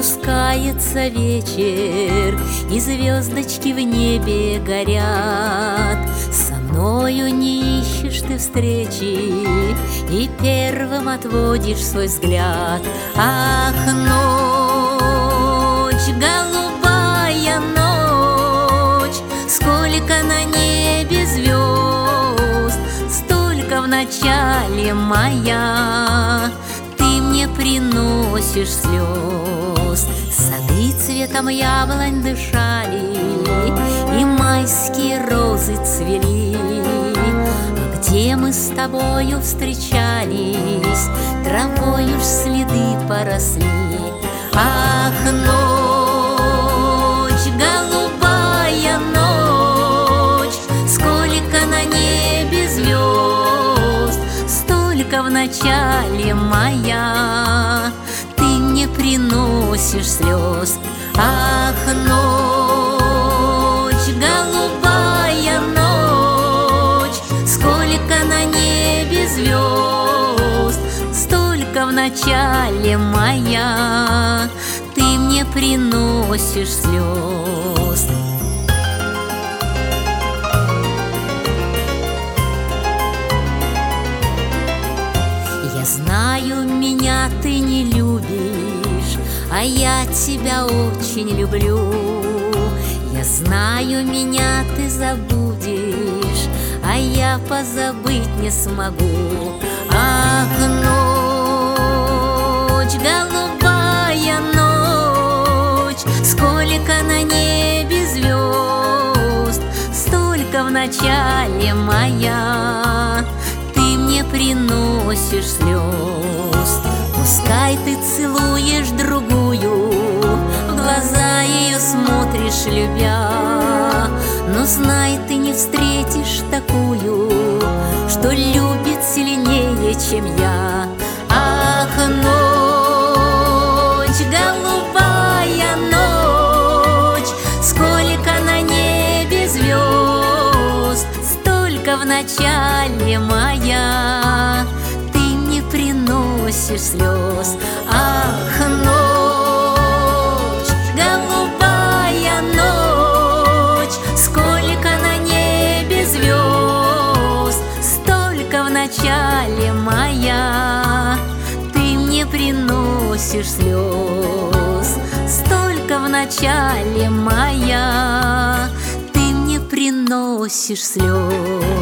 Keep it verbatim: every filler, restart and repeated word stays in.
Спускается вечер, и звездочки в небе горят. Со мною не ищешь ты встречи, и первым отводишь свой взгляд. Ах, ночь, голубая ночь, сколько на небе звезд, столько в начале мая. Ты мне приносишь слез. Сады цветом яблонь дышали, и майские розы цвели. А где мы с тобою встречались, травою ж следы поросли. Ах, ночь, голубая ночь, сколько на небе звезд, столько в начале мая. Ты мне приносишь слез. Ах, ночь, голубая ночь, сколько на небе звезд, столько в начале мая. Ты мне приносишь слез. Я знаю, меня ты не любишь, а я тебя очень люблю. Я знаю, меня ты забудешь, а я позабыть не смогу. Ах, ночь, голубая ночь, сколько на небе звезд, столько в начале мая. Ты мне приносишь слез. Пускай ты целуешь другую, в глаза ее смотришь, любя, но знай, ты не встретишь такую, что любит сильнее, чем я. Ах, ночь, голубая ночь, сколько на небе звезд, столько в начале мая. Ты мне приносишь слез. Ах, ночь, голубая ночь, сколько на небе звезд, столько в начале мая. Ты мне приносишь слез. Столько в начале мая. Ты мне приносишь слез.